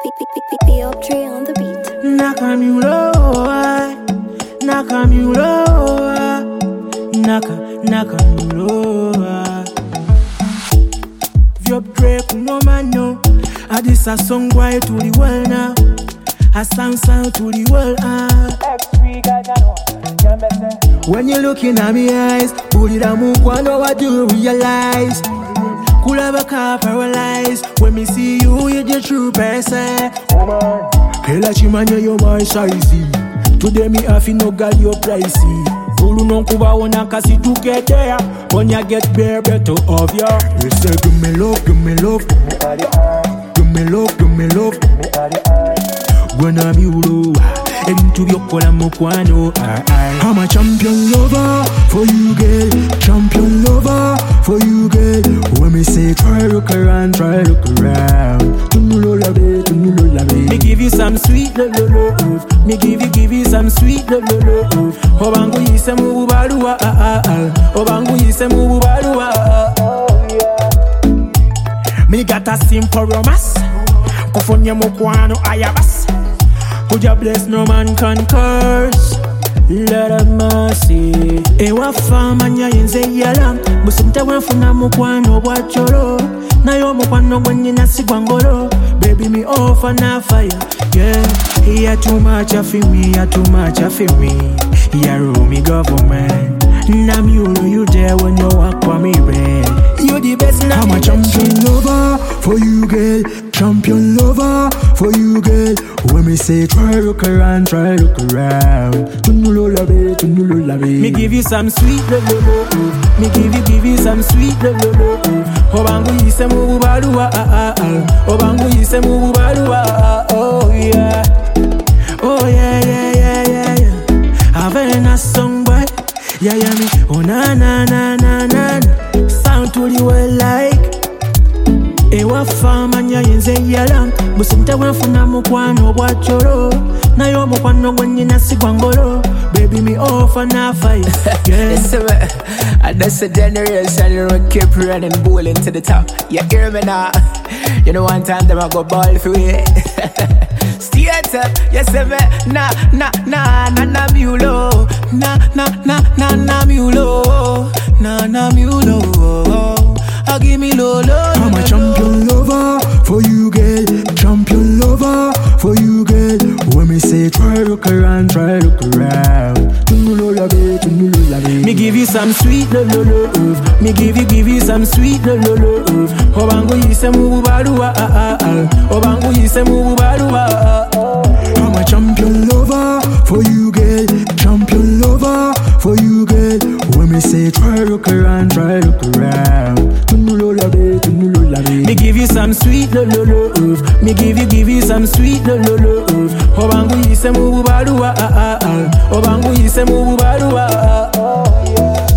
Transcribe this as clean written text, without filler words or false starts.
Feel Tree on the beat. Nakamulo, Nakamulo, Nakamulo. Viop Drake, no man no. This a song boy to the world now. A sound to the world. When you're looking at me eyes, put it on move, wonder what you realize. Could have a car paralyzed. When me see you, you're the true person. Hela chimanya yo my size. Today me have no got your pricey. Ulu non kuba wana kasi to get there. When you get bare better of ya. You say give me love, give me love. Give me love, give me love. When I'm you, into your kola mokwano. I'm a champion lover for you, girl. Champion lover for you, girl. When me say try look around, try look around. Me give you some sweet love. Me give you some sweet love. Obangu yise mubu balua. Obangu yise mubu balua. Me got a simple romance. Kufonya mokwano ayabas. Could you bless no man can curse? Lord of mercy. Ewa fama nya yenze yala. Businta wenfuna mukwano wachoro. Na yo mukwano gwenye nasi gwangoro. Baby me offer na fire. Yeah. Here too much of me, here too much of me. Here me government. Nam you there when you walk for me, babe. You the best now. I'm a champion lover for you, girl. Champion lover for you, girl. When me say try look around, try look around. Me give you some sweet love. Me give you some sweet love. Obangu yise mubu balua. Obangu yise mubu balua. Oh yeah. Oh yeah, yeah, yeah, yeah, yeah. I've a nice song boy. Yeah, yeah, me. Oh na na na na na. Sound to the world like. Ewa fama nya yenze yala. Businta wenfuna mukwano wachoro. Na yo mukwano gwenye nasi gwangoro. Baby me offer na fire. Yeah. That's a generation you keep running bowling to the top. You hear me now? You know one time them I go ball for it. Stay up, yes me. Na mulo. Na mulo. Na mulo. Give me low. I'm a champion lover for you, girl. Champion lover for you, girl. When me say try look around, try look around. Me give you some sweet love. Me give you some sweet love. Obangu yise mubu balua. Obangu yise mubu balua. I'm a champion lover for you, girl. Champion lover for you, girl. When me say try look around, try look around. Me give you some sweet love. Me give you some sweet love. Obangu yise mubu balua. Obangu yise mubu balua.